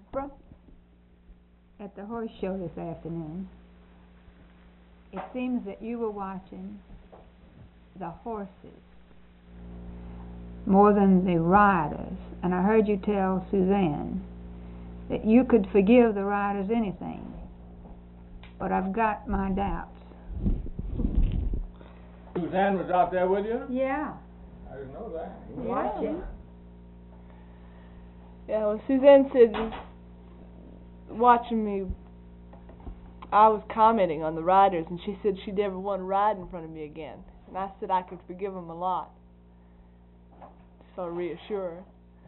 Barbara, at the horse show this afternoon, it seems that you were watching the horses more than the riders. And I heard you tell Suzanne that you could forgive the riders anything. But I've got my doubts. Suzanne was out there with you? Yeah. I didn't know that. Watching. Yeah, well, Suzanne said, watching me, I was commenting on the riders, and she said she'd never want to ride in front of me again. And I said I could forgive them a lot. So reassure her.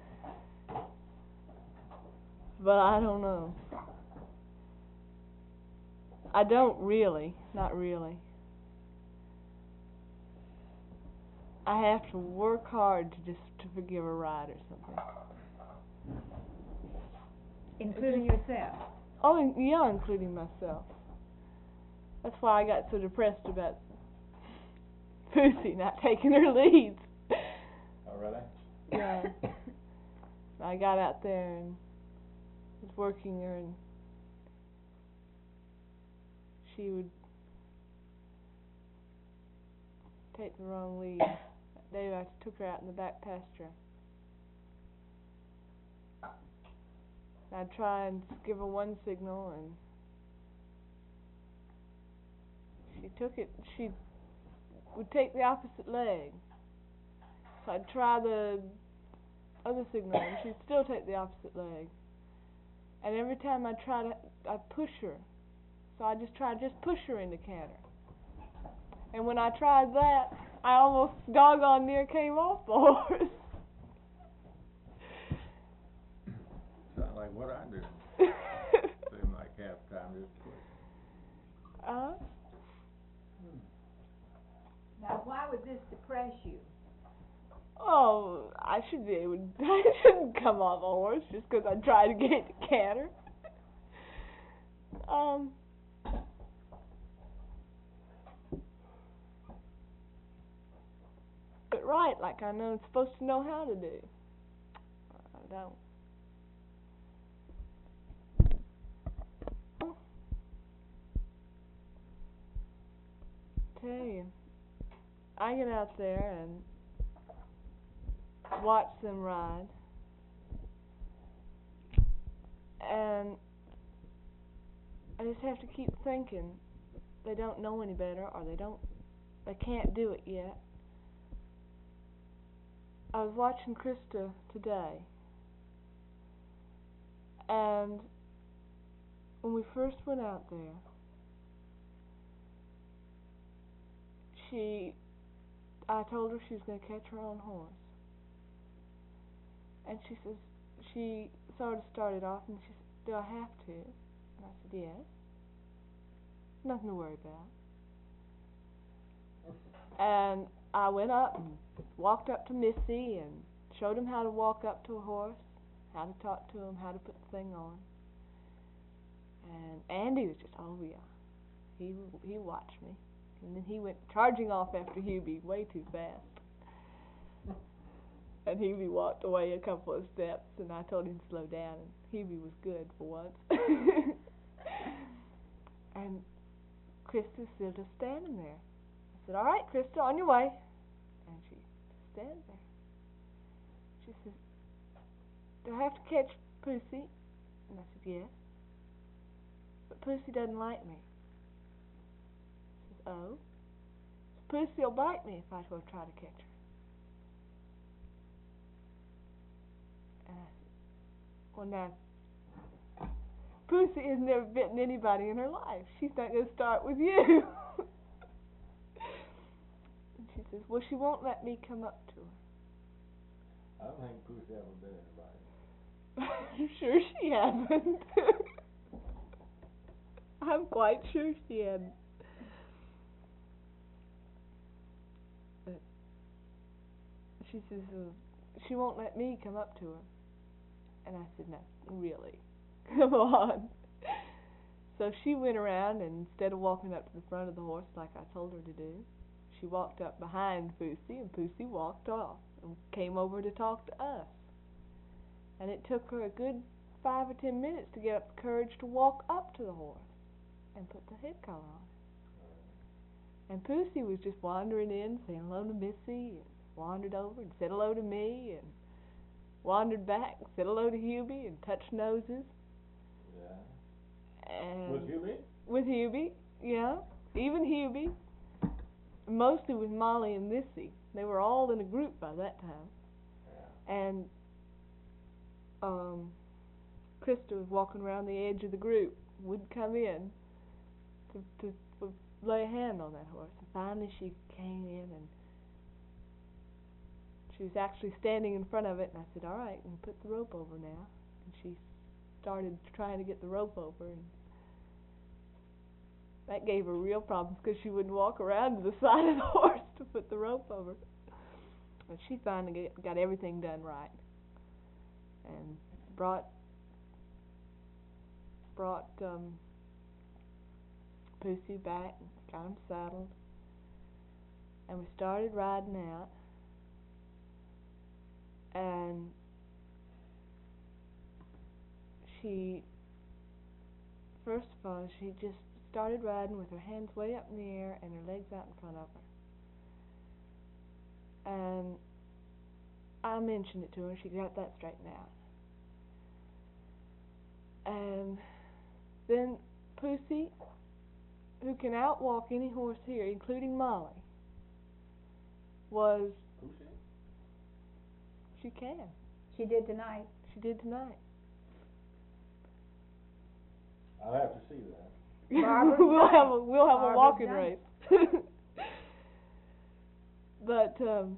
But I don't know. I don't really, not really. I have to work hard to forgive a ride or something. Including yourself? Oh, yeah, including myself. That's why I got so depressed about Pussy not taking her leads. Oh, really? Yeah. I got out there and was working her, and she would take the wrong lead. That day I took her out in the back pasture. I'd try and give her one signal, and she took it. She would take the opposite leg. So I'd try the other signal, and she'd still take the opposite leg. And every time I'd push her. So I just push her into canter. And when I tried that, I almost doggone near came off the horse. Sound like what I do. Seemed like half time just quit. Now, why would this depress you? Oh, I should be able. I shouldn't come off a horse just because I tried to get it to canter. But right, like I know I'm supposed to know how to do. I don't. Tell you, I get out there and watch them ride, and I just have to keep thinking they don't know any better, or they can't do it yet. I was watching Krista today, and when we first went out there, I told her she was going to catch her own horse. And she says, she sort of started off and she said, do I have to? And I said, yes. Nothing to worry about. And I went up and walked up to Missy and showed him how to walk up to a horse, how to talk to him, how to put the thing on. And Andy was just, oh yeah, he watched me. And then he went charging off after Hubie way too fast. And Hubie walked away a couple of steps, and I told him to slow down, and Hubie was good for once. And Krista's still just standing there. I said, all right, Krista, on your way. And she stands there. She says, do I have to catch Pussy? And I said, yes. But Pussy doesn't like me. She says, oh? Pussy will bite me if I go try to catch her. And I said, well, now, Pussy has never bitten anybody in her life. She's not going to start with you. And she says, well, she won't let me come up to her. I don't think Pussy ever bit anybody. I'm sure she hasn't. I'm quite sure she hadn't. But she says, she won't let me come up to her. And I said, no, really, come on. So she went around, and instead of walking up to the front of the horse like I told her to do, she walked up behind Pussy, and Pussy walked off and came over to talk to us. And it took her a good 5 or 10 minutes to get up the courage to walk up to the horse and put the head collar on. And Pussy was just wandering in, saying hello to Missy, and wandered over and said hello to me, and wandered back and said hello to Hubie and touched noses. Yeah. And With Hubie? with Hubie, yeah. Even Hubie. Mostly with Molly and Missy. They were all in a group by that time. Yeah. And Krista was walking around the edge of the group, wouldn't come in to lay a hand on that horse. And finally she came in, and she was actually standing in front of it, and I said, all right, and put the rope over now. And she started trying to get the rope over, and that gave her real problems because she wouldn't walk around to the side of the horse to put the rope over. But she finally got everything done right, and brought Pussy back and got him saddled, and we started riding out. And she, first of all, she just started riding with her hands way up in the air and her legs out in front of her. And I mentioned it to her, she got that straightened out. And then Pussy, who can outwalk any horse here, including Molly, was... Pussy? She can. She did tonight. She did tonight. I'll have to see that. Barbara's we'll have a Barbara's walking done race. it. But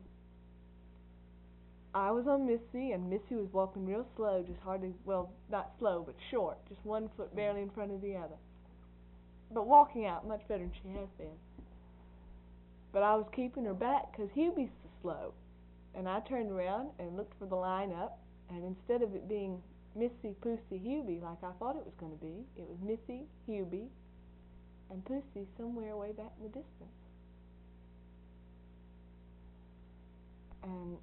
I was on Missy, and Missy was walking real slow, just hardly, well, not slow, but short, just one foot barely in front of the other. But walking out much better than she has been. But I was keeping her back because Hubie's so slow. And I turned around and looked for the line up, and instead of it being Missy, Pussy, Hubie like I thought it was going to be, it was Missy, Hubie, and Pussy somewhere way back in the distance. And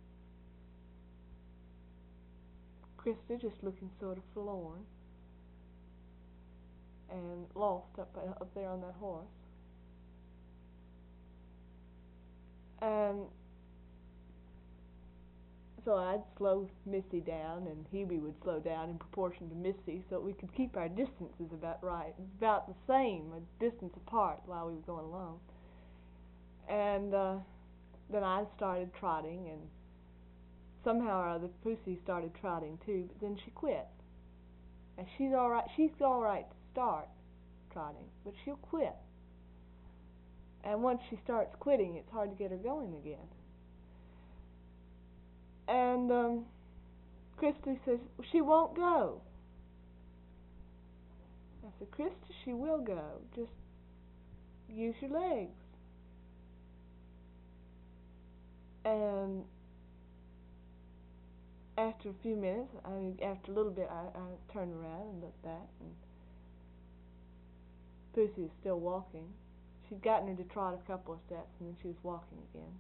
Krista just looking sort of forlorn and lost up there on that horse. And so I'd slow Missy down, and Hubie would slow down in proportion to Missy, so we could keep our distances about right, about the same, a distance apart while we were going along. And then I started trotting, and somehow or other Pussy started trotting too, but then she quit. And she's all right to start trotting, but she'll quit. And once she starts quitting, it's hard to get her going again. And Krista says, she won't go. I said, Krista, she will go. Just use your legs. And after a few minutes, after a little bit, I turned around and looked back, and Pussy was still walking. She'd gotten her to trot a couple of steps, and then she was walking again.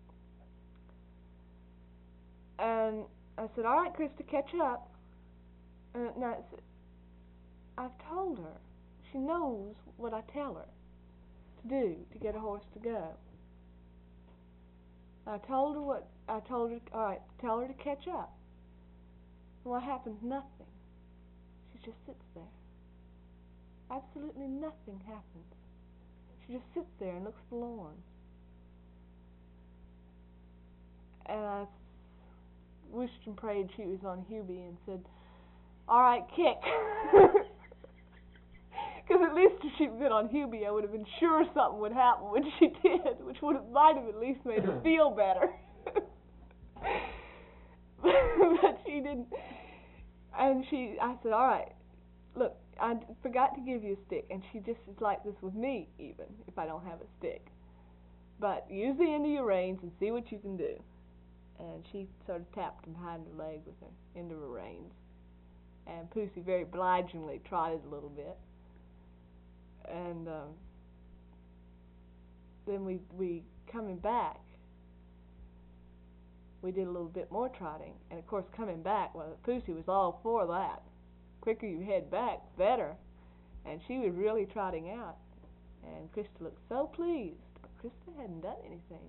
And I said, all right, Krista, catch up. And I've told her. She knows what I tell her to do to get a horse to go. I told her, all right, tell her to catch up. And what happens? Nothing. She just sits there. Absolutely nothing happens. She just sits there and looks forlorn. And I wished and prayed she was on Hubie and said, all right, kick. Because at least if she'd been on Hubie, I would have been sure something would happen when she did, which might have at least made her feel better. But she didn't. And I said, all right, look, I forgot to give you a stick. And she just is like this with me, even, if I don't have a stick. But use the end of your reins and see what you can do. And she sort of tapped behind her leg with her end of her reins. And Pussy very obligingly trotted a little bit. And then we coming back, we did a little bit more trotting, and of course coming back, well, Pussy was all for that. Quicker you head back, better. And she was really trotting out, and Krista looked so pleased, but Krista hadn't done anything.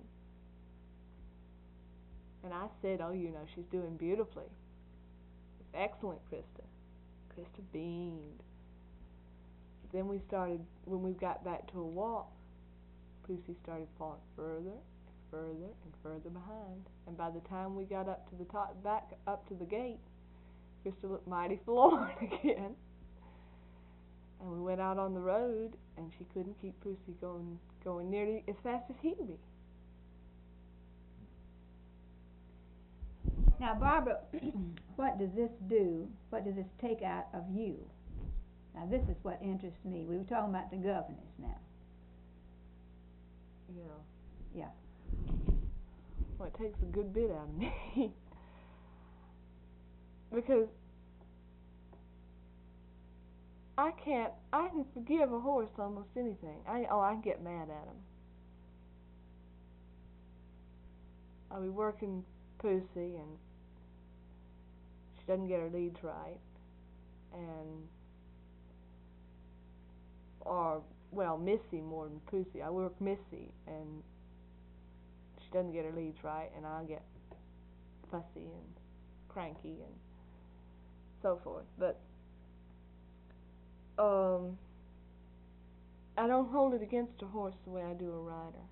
And I said, oh, you know, she's doing beautifully. It's excellent, Krista. Krista beamed. Then we started, when we got back to a walk, Pussy started falling further and further and further behind. And by the time we got up to the top, back up to the gate, Krista looked mighty forlorn again. And we went out on the road, and she couldn't keep Pussy going nearly as fast as he'd be. Now, Barbara, what does this do? What does this take out of you? Now, this is what interests me. We were talking about the governess now. Yeah. Yeah. Well, it takes a good bit out of me. Because I can forgive a horse almost anything. I can get mad at him. I'll be working Pussy, and she doesn't get her leads right, or Missy more than Pussy. I work Missy, and she doesn't get her leads right, and I get fussy and cranky and so forth. But I don't hold it against a horse the way I do a rider.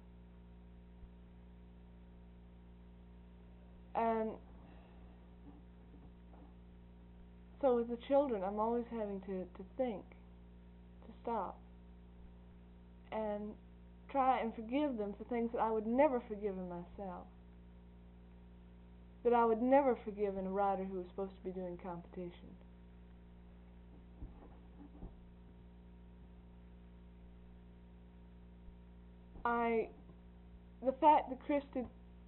And so with the children, I'm always having to think, to stop, and try and forgive them for things that I would never forgive in myself, that I would never forgive in a rider who was supposed to be doing competition. The fact that Krista,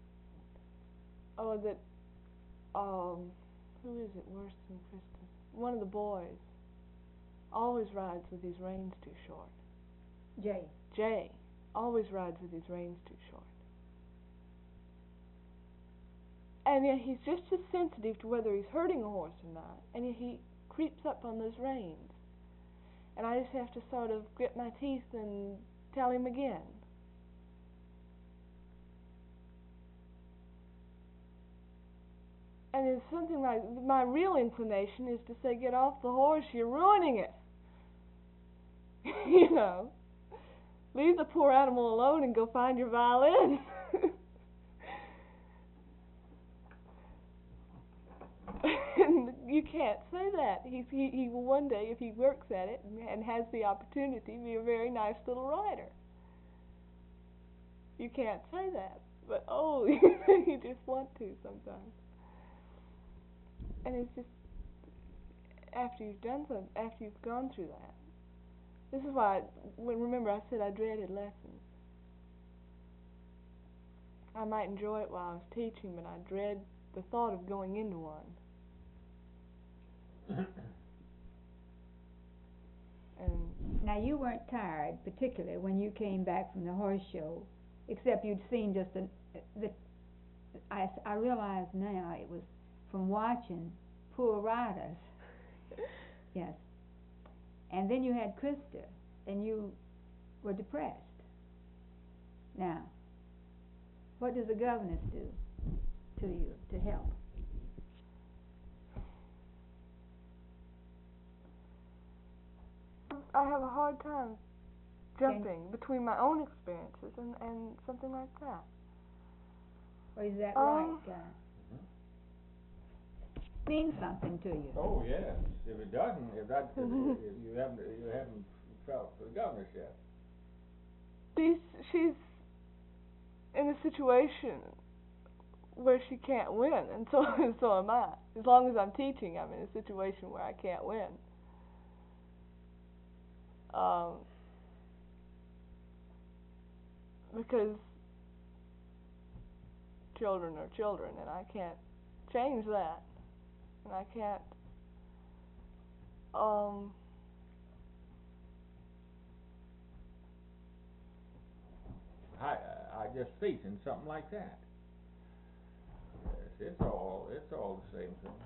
who is it worse than Krista? One of the boys always rides with his reins too short. Jay always rides with his reins too short. And yet he's just as sensitive to whether he's hurting a horse or not, and yet he creeps up on those reins. And I just have to sort of grit my teeth and tell him again. And it's something like, my real inclination is to say, get off the horse, you're ruining it. You know, leave the poor animal alone and go find your violin. And you can't say that. He will one day, if he works at it and has the opportunity, be a very nice little rider. You can't say that, but you just want to sometimes. And it's just, after you've done something, after you've gone through that. This is why, remember I said I dreaded lessons. I might enjoy it while I was teaching, but I dread the thought of going into one. And now, you weren't tired, particularly when you came back from the horse show, except you'd seen just I realize now it was from watching poor riders. Yes. And then you had Krista, and you were depressed. Now, what does the governess do to you to help? I have a hard time jumping between my own experiences and something like that. Or is that right, means something to you? Oh yes. If it doesn't, if you haven't felt for the governess yet. She's in a situation where she can't win, and so am I. As long as I'm teaching, I'm in a situation where I can't win. Because children are children, and I can't change that. And I can't I just facing something like that. Yes, it's all the same thing.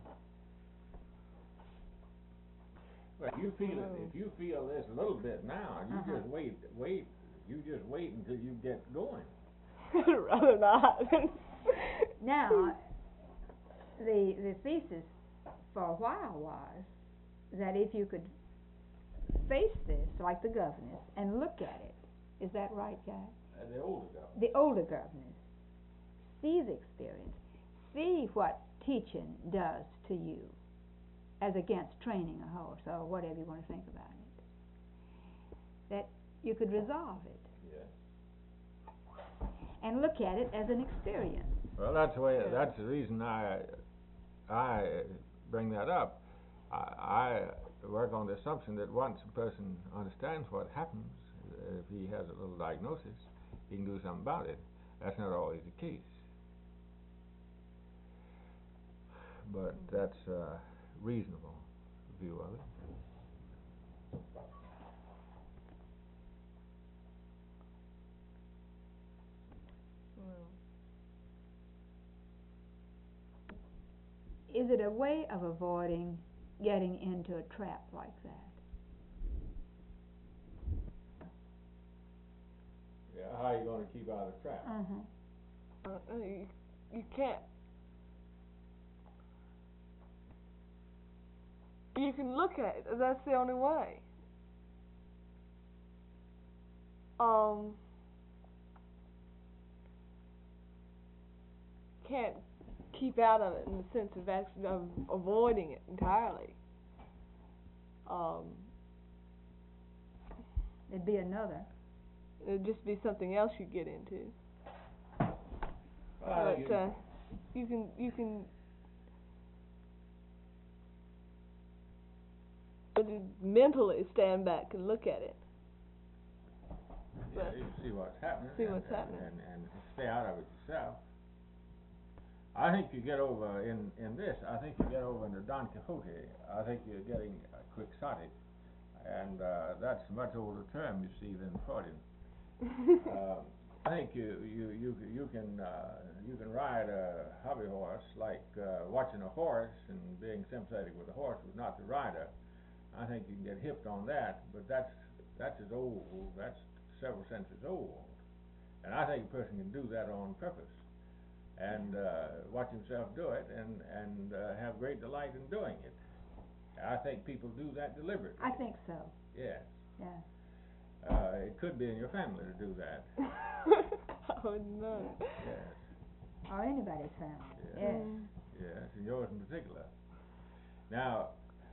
But you feel it, if you feel this a little bit now, you just wait, you just wait until you get going. I'd rather not. Now, the thesis for a while was that if you could face this like the governess and look at it, is that right, Jack? The older governess. The older governess. See the experience. See what teaching does to you as against training a horse or whatever you want to think about it. That you could resolve it. Yes. And look at it as an experience. Well, that's the way. That's the reason I bring that up. I work on the assumption that once a person understands what happens, if he has a little diagnosis, he can do something about it. That's not always the case, but that's a reasonable view of it. Is it a way of avoiding getting into a trap like that? Yeah, how are you going to keep out of the trap? You can't. You can look at it. That's the only way. Can't keep out of it in the sense of actually avoiding it entirely. There'd be another. It'd just be something else you get into. Well, But you can mentally stand back and look at it. Yeah, you see what's happening. happening. And stay out of it yourself. I think you get over in this. I think you get over in the Don Quixote. I think you're getting quixotic, and that's a much older term, you see, than Freudian. I think you can ride a hobby horse like watching a horse and being sympathetic with the horse was not the rider. I think you can get hipped on that, but that's as old. That's several centuries old, and I think a person can do that on purpose and watch himself do it and have great delight in doing it. I think people do that deliberately. I think so. Yes. Yeah. It could be in your family to do that. Oh no. Yes. Or anybody's family. Yes. Yes. Yes, and yours in particular. Now,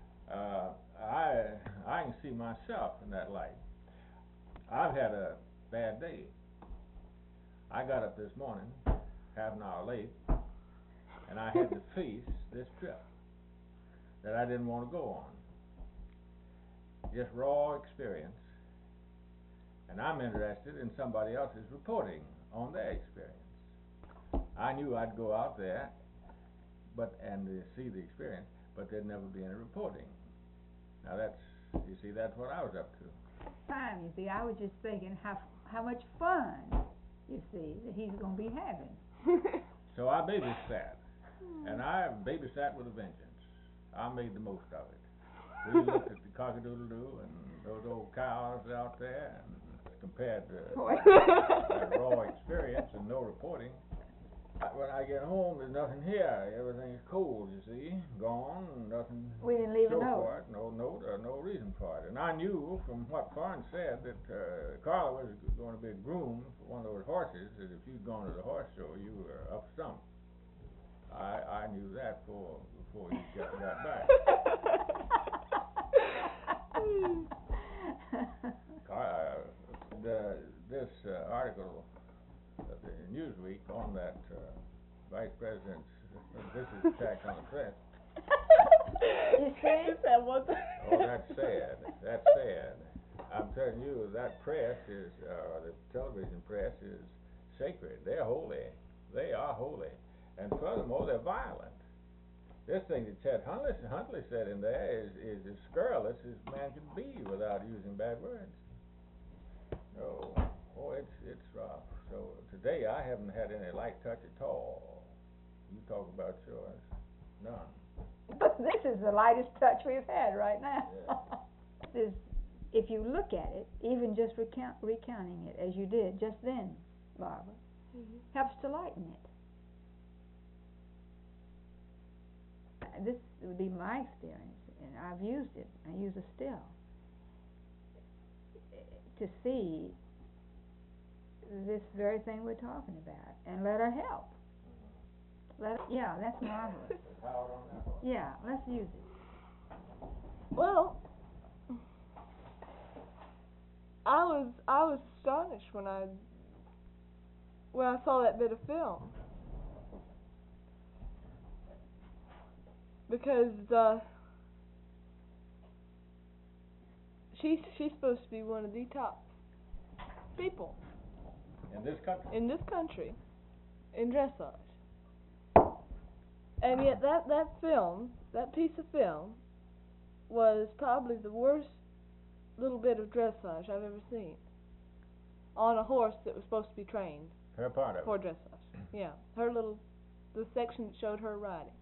I can see myself in that light. I've had a bad day. I got up this morning, half an hour late, and I had to face this trip that I didn't want to go on. Just raw experience. And I'm interested in somebody else's reporting on their experience. I knew I'd go out there and see the experience, but there'd never be any reporting. Now that's what I was up to. Fine, you see, I was just thinking how much fun, you see, that he's going to be having. So I babysat, and I babysat with a vengeance. I made the most of it. We looked at the cock-a-doodle-doo and those old cows out there, and compared to that raw experience and no reporting. When I get home, there's nothing here. Everything's cold, you see, gone, nothing. We didn't leave a show note. for it, no note or no reason for it. And I knew from what Florence said that Carla was going to be a groom for one of those horses, that if you'd gone to the horse show, you were up stumped. I knew that before you got back. This article of the Newsweek on that vice president's, this is attack on the press. You see? One thing. Oh, that's sad. That's sad. I'm telling you, that press is, the television press is sacred. They're holy. They are holy. And furthermore, they're violent. This thing that Chet Huntley said in there is as scurrilous as man can be without using bad words. Oh, it's rough. So today I haven't had any light touch at all. You talk about choice, none. But this is the lightest touch we've had right now. Yeah. This is, if you look at it, even just recounting it as you did just then, Barbara, helps to lighten it. This would be my experience, and I've used it. I use it still to see this very thing we're talking about, and let her help. Yeah, that's marvelous. Howard on that one. Yeah, let's use it. Well, I was astonished when I saw that bit of film, because she's supposed to be one of the top people In this country? in this country in dressage, and yet that film, that piece of film, was probably the worst little bit of dressage I've ever seen on a horse that was supposed to be trained Her part of for it. dressage. Yeah, the section that showed her riding.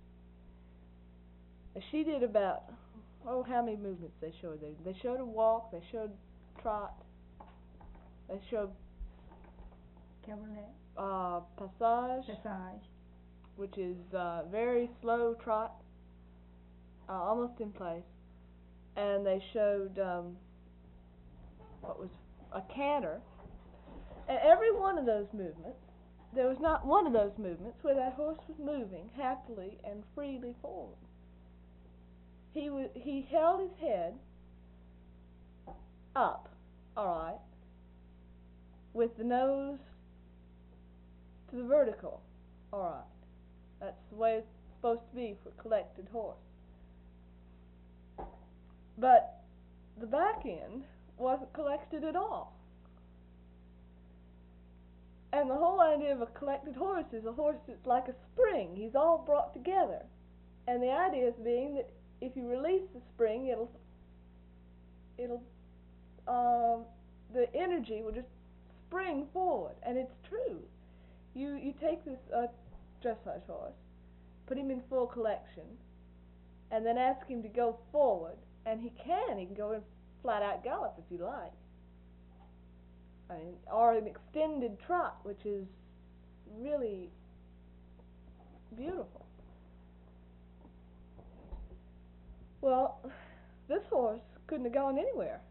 She did about, how many movements they showed there? They showed a walk, they showed trot, they showed Cabernet, passage, which is very slow trot, almost in place, and they showed what was a canter. And every one of those movements, there was not one of those movements where that horse was moving happily and freely forward. He held his head up, all right, with the nose to the vertical, all right. That's the way it's supposed to be for a collected horse. But the back end wasn't collected at all. And the whole idea of a collected horse is a horse that's like a spring. He's all brought together. And the idea is being that if you release the spring, the energy will just spring forward. And it's true. You take this dressage horse, put him in full collection, and then ask him to go forward, and he can go in flat out gallop if you like. I mean, or an extended trot, which is really beautiful. Well, this horse couldn't have gone anywhere.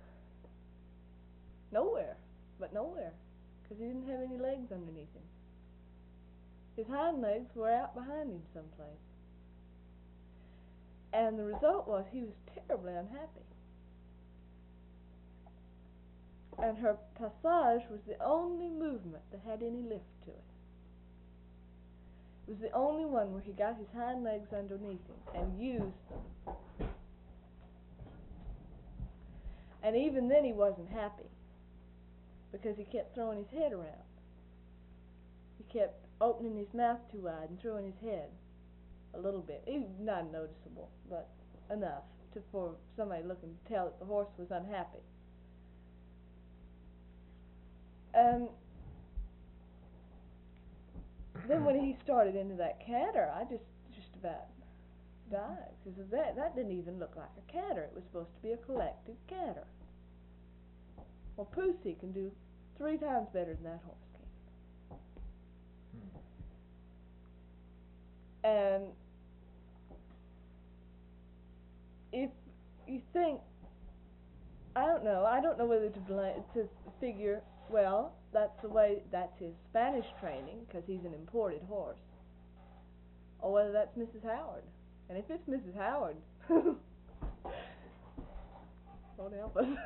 Nowhere, but nowhere, because he didn't have any legs underneath him. His hind legs were out behind him someplace. And the result was he was terribly unhappy. And her passage was the only movement that had any lift to it. It was the only one where he got his hind legs underneath him and used them. And even then he wasn't happy, because he kept throwing his head around. He kept opening his mouth too wide and throwing his head a little bit. Not noticeable, but enough for somebody looking to tell that the horse was unhappy. And then when he started into that canter, I just about died, because that didn't even look like a canter. It was supposed to be a collected canter. Well, Pussy can do 3 times better than that horse can. And if you think, I don't know whether to figure, well, that's his Spanish training, because he's an imported horse, or whether that's Mrs. Howard. And if it's Mrs. Howard, Lord help us.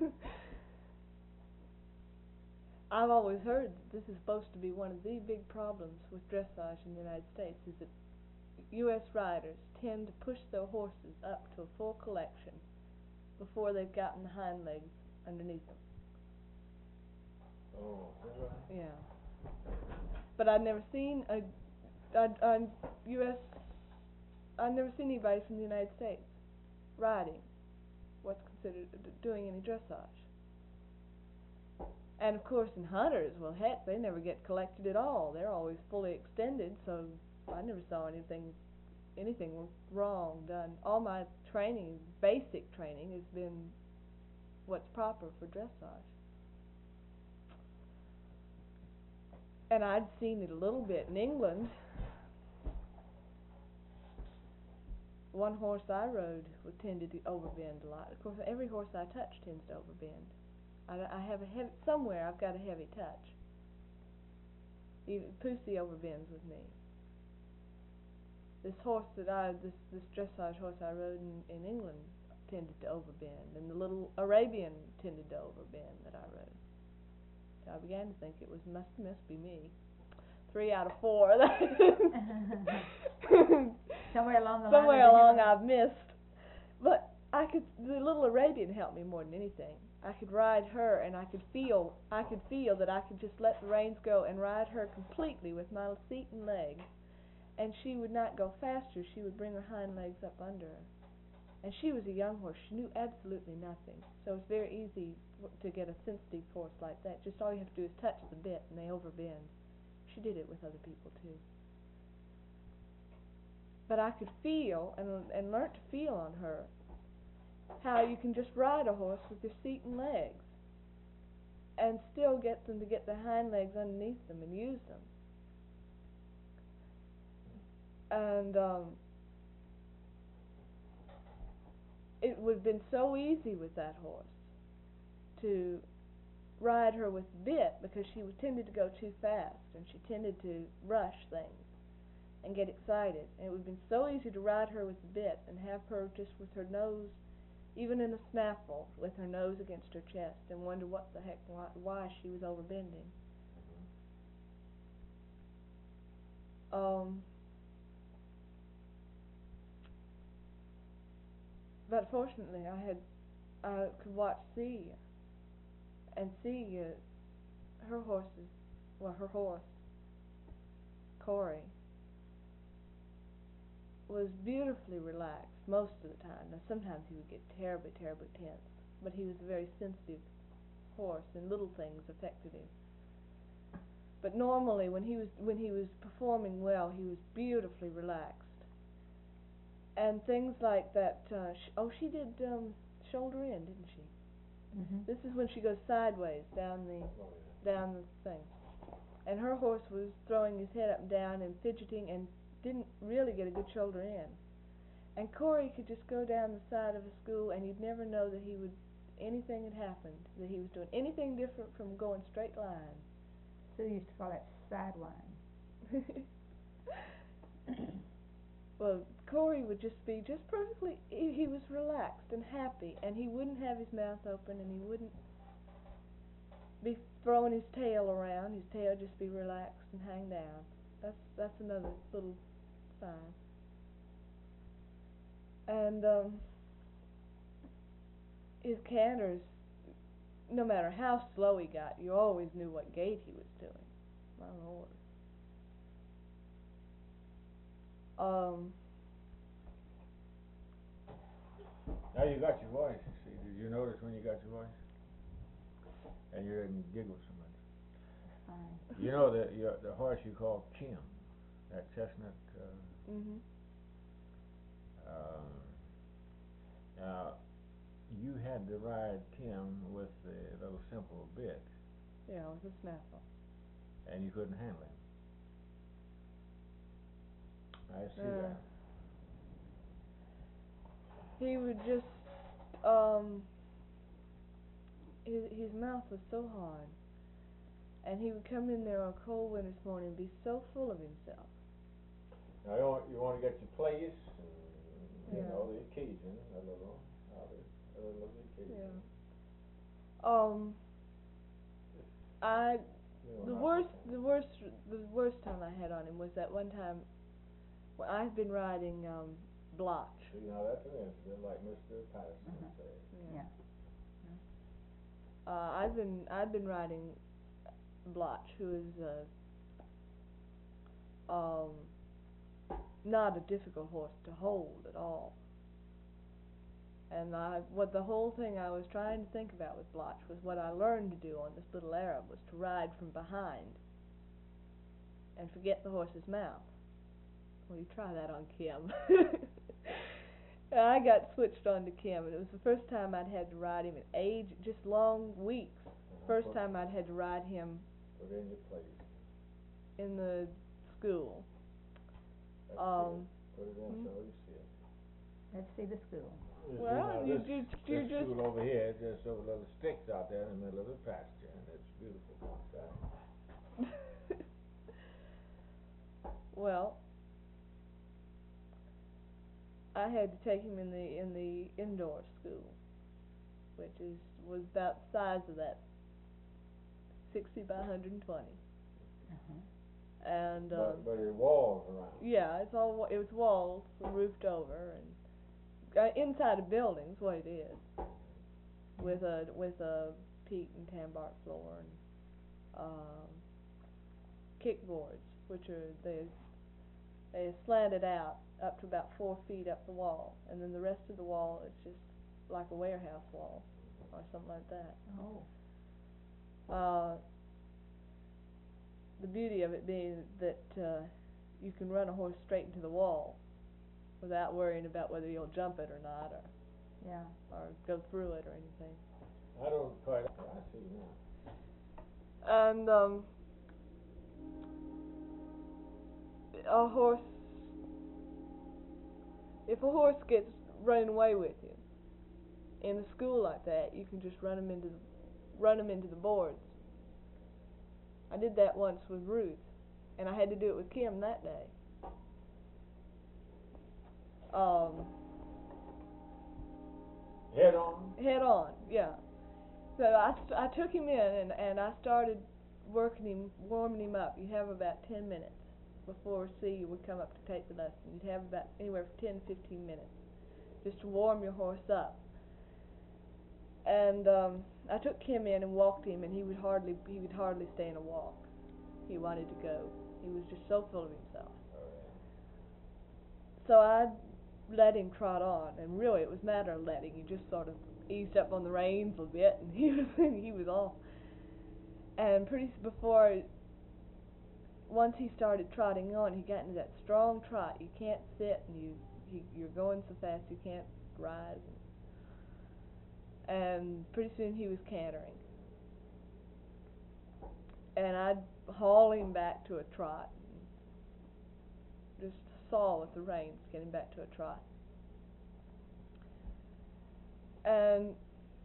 I've always heard that this is supposed to be one of the big problems with dressage in the United States, is that U.S. riders tend to push their horses up to a full collection before they've gotten the hind legs underneath them. Oh, is that right? Yeah. But I've never seen anybody from the United States riding what's considered doing any dressage. And of course in hunters, well heck, they never get collected at all. They're always fully extended, so I never saw anything wrong done. All my training, basic training, has been what's proper for dressage. And I'd seen it a little bit in England. One horse I rode tended to overbend a lot. Of course, every horse I touch tends to overbend. I have a heavy, somewhere I've got a heavy touch. Even Pussy overbends with me. This dressage horse I rode in England tended to overbend, and the little Arabian tended to overbend that I rode. So I began to think it must be me. 3 out of 4. Somewhere along the line I've missed. But the little Arabian helped me more than anything. I could ride her, and I could feel that I could just let the reins go and ride her completely with my seat and legs, and she would not go faster. She would bring her hind legs up under her. And she was a young horse. She knew absolutely nothing. So it's very easy to get a sensitive horse like that. Just all you have to do is touch the bit, and they overbend. She did it with other people too. But I could feel and learnt to feel on her how you can just ride a horse with your seat and legs and still get them to get their hind legs underneath them and use them. And it would have been so easy with that horse to ride her with the bit, because she tended to go too fast and she tended to rush things and get excited. And it would have been so easy to ride her with the bit and have her just with her nose, even in a snaffle, with her nose against her chest, and wonder what the heck, why she was overbending. But fortunately, I could watch Celia and see her horse, Corey, was beautifully relaxed most of the time. Now sometimes he would get terribly, terribly tense, but he was a very sensitive horse, and little things affected him. But normally, when he was performing well, he was beautifully relaxed. And things like that. She did shoulder in, didn't she? Mm-hmm. This is when she goes sideways down the thing, and her horse was throwing his head up and down and fidgeting and didn't really get a good shoulder in. And Corey could just go down the side of a school, and you'd never know that anything had happened, that he was doing anything different from going straight line. So they used to call that sideline. Well, Corey would just be perfectly, he was relaxed and happy, and he wouldn't have his mouth open, and he wouldn't be throwing his tail around. His tail would just be relaxed and hang down. That's another little sign. And his canters, no matter how slow he got, you always knew what gait he was doing. My Lord. Now you got your voice, you see. Did you notice when you got your voice? And you didn't giggle so much. Fine. You know the horse you call Kim, that chestnut. Mhm. Now, you had to ride Kim with the little simple bit, Yeah, with a snaffle. and you couldn't handle him. I see that. He would just, his mouth was so hard, and he would come in there on a cold winter's morning and be so full of himself. Now you want to get your place, and, you Yeah. know, the occasion, a little occasion. Yeah. You The know, worst time I had on him was that one time when I've been riding Blotch. See, now that's an incident like Mr. Patterson said. Yeah. I've been riding Blotch, who is not a difficult horse to hold at all. And the whole thing I was trying to think about with Blotch was what I learned to do on this little Arab, was to ride from behind and forget the horse's mouth. Well, you try that on Kim. I got switched on to Kim, and it was the first time I'd had to ride him in just long weeks. First time I'd had to ride him Put in your place. in the school. That's Um, good. Put it in so you see it. Let's see the school. Well, this you this just school over here, just over little sticks out there in the middle of the pasture, and it's beautiful outside. well, I had to take him in the indoor school, which was about the size of that 60 by 120. And But it walls around. yeah, it was walls roofed over and inside a building's what it is, with a peat and tan bark floor and kickboards, which are they slanted out up to about 4 feet up the wall, and then the rest of the wall is just like a warehouse wall or something like that. Oh. The beauty of it being that you can run a horse straight into the wall without worrying about whether you'll jump it or not, or go through it or anything. I don't quite. I see now. And a horse, if a horse gets running away with you in a school like that, you can just run him into the boards. I did that once with Ruth, and I had to do it with Kim that day. Head on. Head on, yeah. So I took him in and I started working him, warming him up. You have about 10 minutes before C would come up to take the lesson. You'd have about anywhere from 10 to 15 minutes just to warm your horse up. And I took Kim in and walked him, and he would hardly stay in a walk. He wanted to go. He was just so full of himself. So I let him trot on, and really it was a matter of letting. You just sort of eased up on the reins a bit, and he was off. And once he started trotting on, he got into that strong trot. You can't sit, and you're going so fast you can't rise. And pretty soon he was cantering. And I'd haul him back to a trot, and just saw with the reins, get him back to a trot. And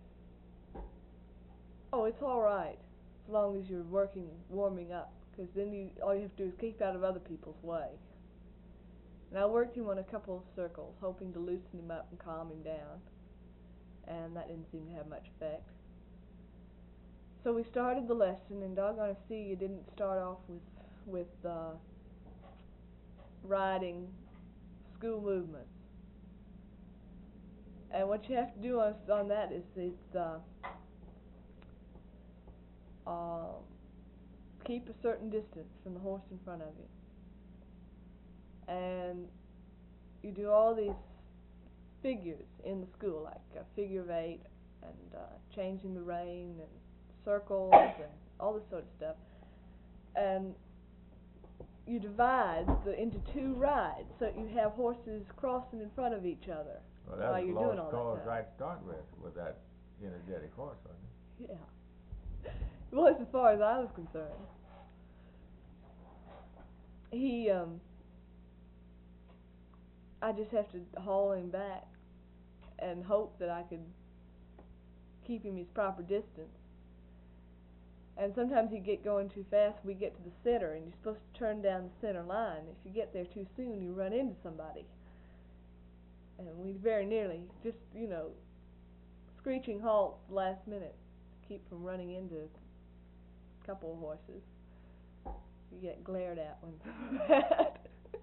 it's all right as long as you're warming up, because then all you have to do is keep out of other people's way. And I worked him on a couple of circles, hoping to loosen him up and calm him down, and that didn't seem to have much effect. So we started the lesson, and doggone see, you didn't start off with riding school movements. And what you have to do on that is keep a certain distance from the horse in front of you. And you do all these figures in the school, like a figure of 8, and changing the rein, and circles, and all this sort of stuff. And you divide into 2 rides, so you have horses crossing in front of each other. Well, that while was you're a doing lost all cause that right to start with that energetic horse, wasn't it? Yeah. It was, as far as I was concerned. I just have to haul him back and hope that I could keep him his proper distance. And sometimes he'd get going too fast. We get to the center, and you're supposed to turn down the center line. If you get there too soon, you run into somebody. And we very nearly just, screeching halt last minute to keep from running into a couple of horses. You get glared at when that.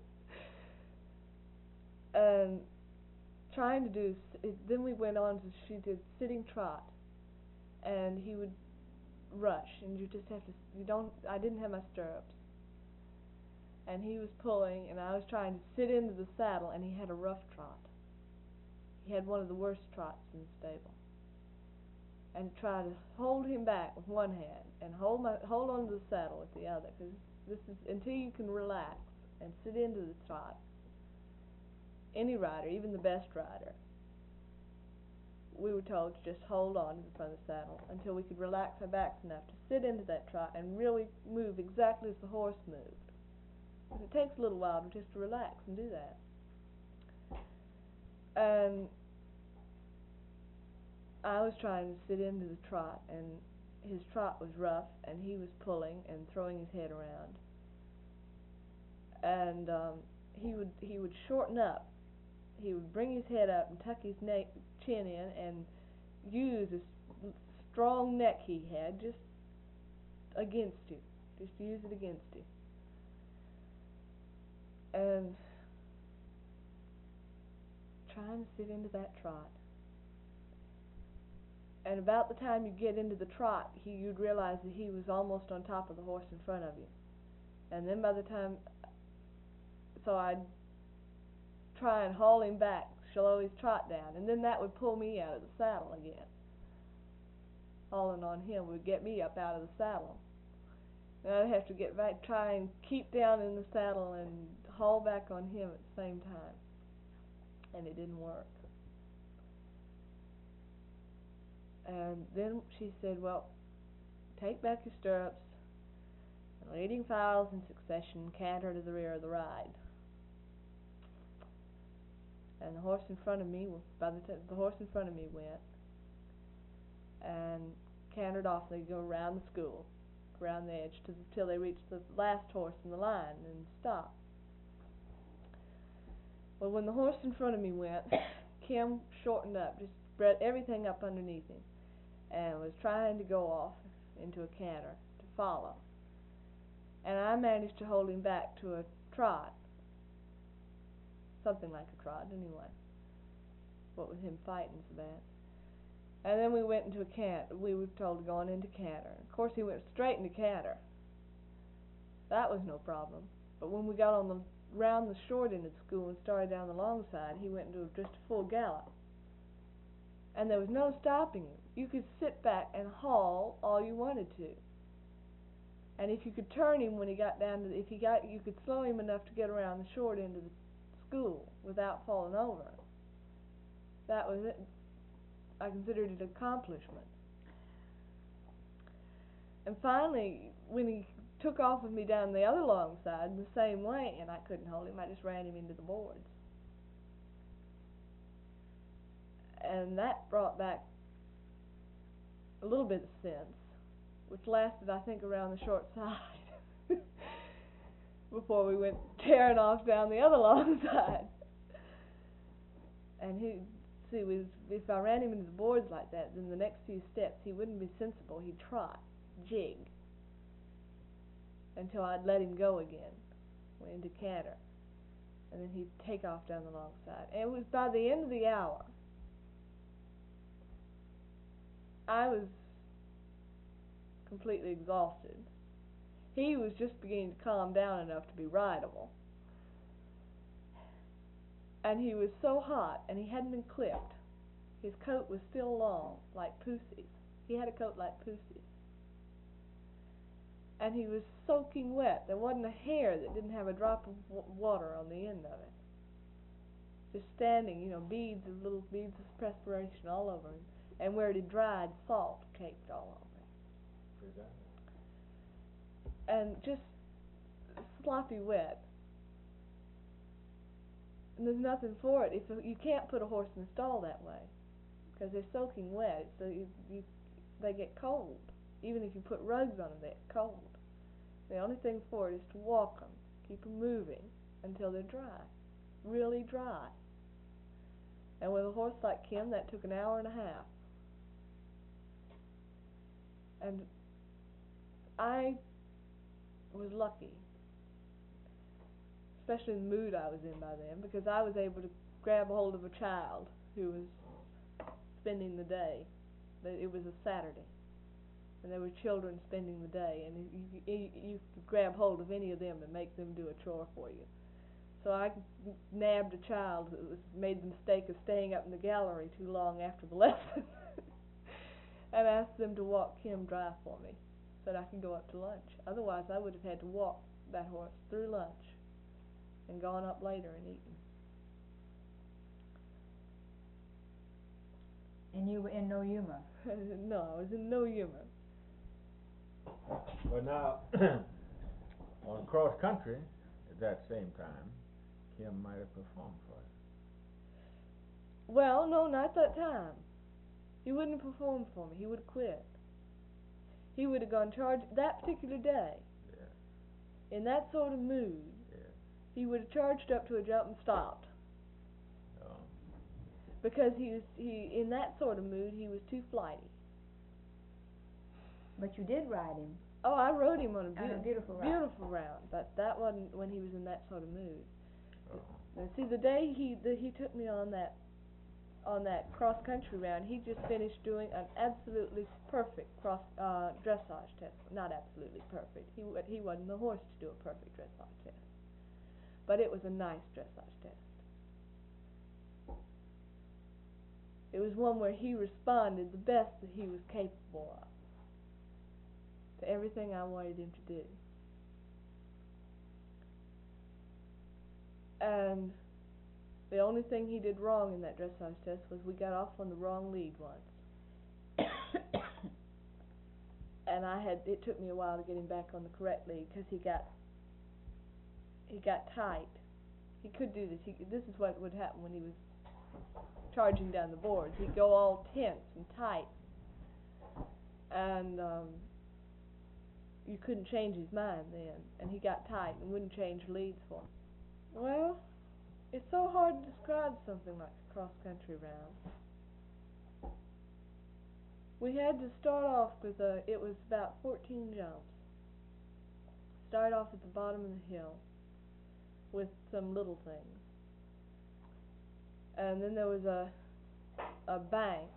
And trying to do, then we went on to, she did sitting trot, and he would rush, and you just have to, I didn't have my stirrups, and he was pulling, and I was trying to sit into the saddle, and he had a rough trot. He had one of the worst trots in the stable, and try to hold him back with one hand, and hold on to the saddle with the other, because this is until you can relax and sit into the trot. any rider, even the best rider, we were told to just hold on to the front of the saddle until we could relax our backs enough to sit into that trot and really move exactly as the horse moved. Because it takes a little while just to relax and do that. And I was trying to sit into the trot, and his trot was rough, and he was pulling and throwing his head around. And he would shorten up. He would bring his head up and tuck his chin in and use this strong neck he had just against you. Just use it against you. And trying to sit into that trot. And about the time you get into the trot, you'd realize that he was almost on top of the horse in front of you. And then by the time, so I'd try and haul him back, slow his trot down, and then that would pull me out of the saddle again. Hauling on him would get me up out of the saddle. And I'd have to get back, try and keep down in the saddle and haul back on him at the same time. And it didn't work. And then she said, well, take back your stirrups, and leading files in succession, canter to the rear of the ride. And the horse in front of me, by the time the horse in front of me went, and cantered off. They go around the school, around the edge, till they reached the last horse in the line and stopped. Well, when the horse in front of me went, Kim shortened up, just spread everything up underneath him, and was trying to go off into a canter to follow. And I managed to hold him back to a trot, something like a trot anyway, what with him fighting so bad. And then we went into a canter. We were told to go on into canter. Of course, he went straight into canter. That was no problem. But when we got on the round the short end of the school and started down the long side, he went into just a full gallop. And there was no stopping him. You could sit back and haul all you wanted to. And if you could turn him when he got down to, you could slow him enough to get around the short end of the school without falling over. That was it. I considered it an accomplishment. And finally, when he took off with me down the other long side the same way, and I couldn't hold him, I just ran him into the boards. And that brought back a little bit of sense, which lasted, I think, around the short side before we went tearing off down the other long side. And if I ran him into the boards like that, then the next few steps he wouldn't be sensible. He'd trot, jig, until I'd let him go again, went into canter, and then he'd take off down the long side. And it was by the end of the hour, I was completely exhausted. He was just beginning to calm down enough to be rideable. And he was so hot, and he hadn't been clipped. His coat was still long, like Poosie's. He had a coat like Poosie's. And he was soaking wet. There wasn't a hair that didn't have a drop of water on the end of it. Just standing, little beads of perspiration all over him. And where it had dried, salt caked all over him. And just sloppy wet. And there's nothing for it. You can't put a horse in the stall that way, because they're soaking wet, so they get cold. Even if you put rugs on them, they get cold. The only thing for it is to walk them, keep them moving until they're dry, really dry. And with a horse like Kim, that took an hour and a half. And I was lucky, especially the mood I was in by then, because I was able to grab a hold of a child who was spending the day. It was a Saturday, and there were children spending the day, and you could grab hold of any of them and make them do a chore for you. So I nabbed a child who made the mistake of staying up in the gallery too long after the lesson and asked them to walk Kim dry for me so that I could go up to lunch. Otherwise, I would have had to walk that horse through lunch and gone up later and eaten. And you were in no humor. No, I was in no humor. But now, on cross country, at that same time, Kim might have performed for you. Well, no, not that time. He wouldn't have performed for me. He would have quit. He would have gone charge that particular day. Yeah. In that sort of mood, Yeah. he would have charged up to a jump and stopped. Oh. Because he in that sort of mood, he was too flighty. But you did ride him. Oh, I rode him on a beautiful round. beautiful round, but that wasn't when he was in that sort of mood. Oh. And see, the day he took me on that cross country round, he just finished doing an absolutely perfect dressage test. Not absolutely perfect. He wasn't the horse to do a perfect dressage test, but it was a nice dressage test. It was one where he responded the best that he was capable of to everything I wanted him to do. And the only thing he did wrong in that dressage test was we got off on the wrong lead once. And it took me a while to get him back on the correct lead because he got tight. He could do this. This is what would happen when he was charging down the boards. He'd go all tense and tight. And you couldn't change his mind then. And he got tight and wouldn't change leads for him. Well, it's so hard to describe something like a cross-country round. We had to start off with it was about 14 jumps. Start off at the bottom of the hill with some little things. And then there was a bank.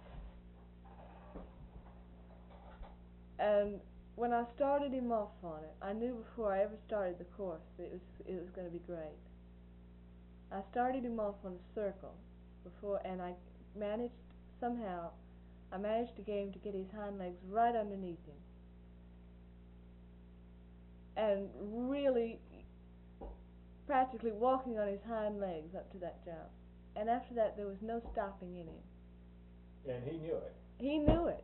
And when I started him off on it, I knew before I ever started the course that it was going to be great. I started him off on a circle before, and I managed to get him to get his hind legs right underneath him. And really, practically walking on his hind legs up to that jump. And after that, there was no stopping in him. And he knew it. He knew it.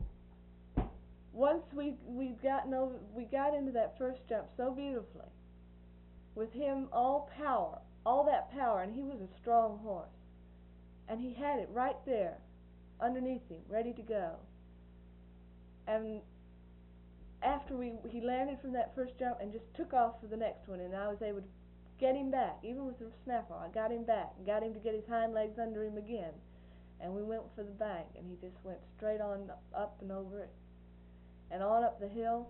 Once we got into that first jump so beautifully, with him all that power, and he was a strong horse, and he had it right there, underneath him, ready to go. And after he landed from that first jump and just took off for the next one, and I was able to get him back, even with the snapper. I got him back, and got him to get his hind legs under him again, and we went for the bank, and he just went straight on up and over it, and on up the hill.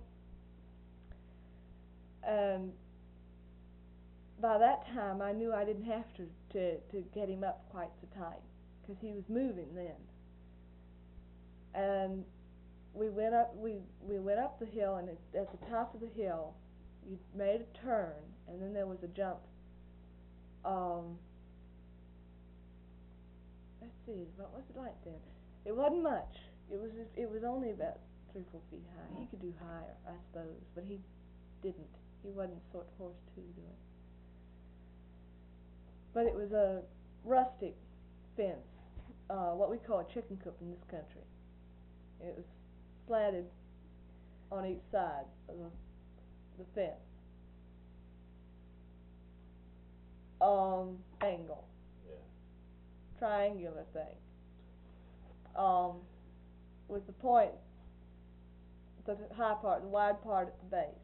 And by that time, I knew I didn't have to get him up quite so tight, because he was moving then. And we went up the hill, and at the top of the hill, you made a turn, and then there was a jump. Let's see, what was it like then? It wasn't much. It was only about 3 or 4 feet high. He could do higher, I suppose, but he didn't. He wasn't the sort of horse to do it. But it was a rustic fence, what we call a chicken coop in this country. It was slatted on each side of the fence. Angle. Yeah. Triangular thing. With the point, the high part, the wide part at the base.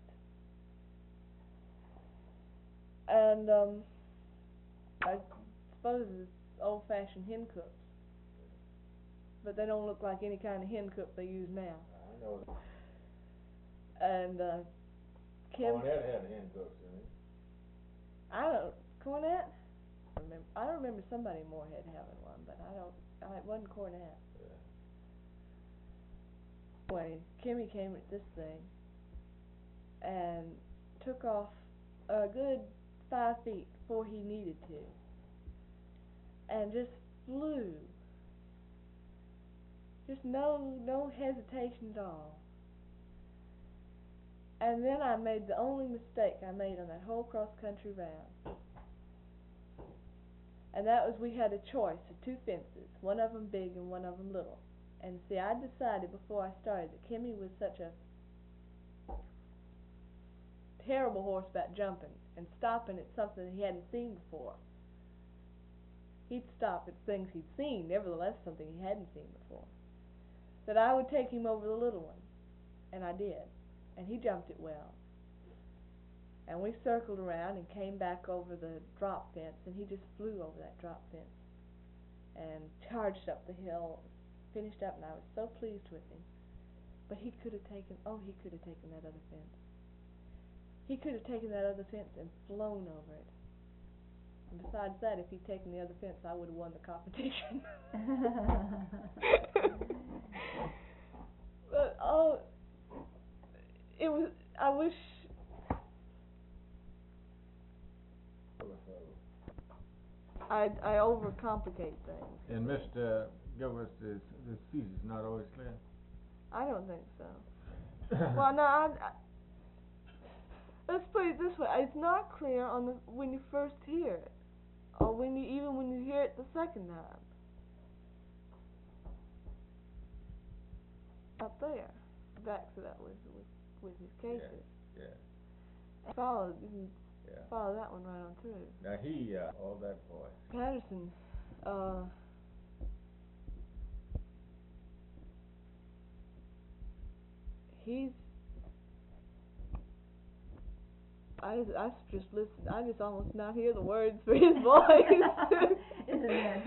And I suppose it's old-fashioned hen coops, but they don't look like any kind of hen coop they use now. I know that. And Kim, Cornette had hen cooks, didn't he? Cornette? I don't remember somebody in Moorhead having one, but it wasn't Cornette. Yeah. Anyway, Kimmy came at this thing and took off a good 5 feet before he needed to, and just flew. Just no hesitation at all. And then I made the only mistake I made on that whole cross-country round. And that was, we had a choice of two fences, one of them big and one of them little. And see, I decided before I started that Kimmy was such a terrible horse about jumping and stopping at something that he hadn't seen before. He'd stop at things he'd seen, nevertheless something he hadn't seen before. That I would take him over the little one, and I did, and he jumped it well. And we circled around and came back over the drop fence, and he just flew over that drop fence and charged up the hill, finished up, and I was so pleased with him. But he could have taken that other fence. He could have taken that other fence and flown over it. And besides that, if he'd taken the other fence, I would have won the competition. But it was, I wish. I overcomplicate things. And Mr. Gilbert, the speech is not always clear? I don't think so. Well, no, let's put it this way. It's not clear when you first hear it, or even when you hear it the second time. Up there, back to that with his cases. Yeah. Follow that one right on through. Now all that voice. Patterson, I just listen. I just almost not hear the words for his voice. Isn't it?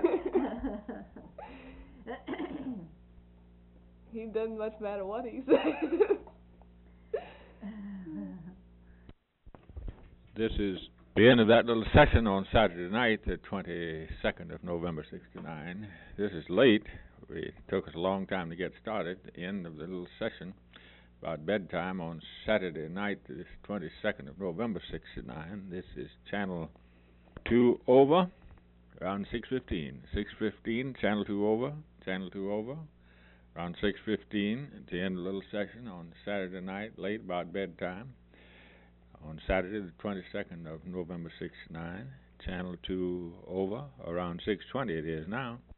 He doesn't much matter what he says. This is the end of that little session on Saturday night, the 22nd of November, '69. This is late. It took us a long time to get started. The end of the little session about bedtime on Saturday night, the 22nd of November, '69. This is channel 2 over, around 6:15. 6:15, channel 2 over, around 6:15 at the end of the little session on Saturday night, late about bedtime. On Saturday, the 22nd of November, '69, channel 2 over, around 6:20 it is now.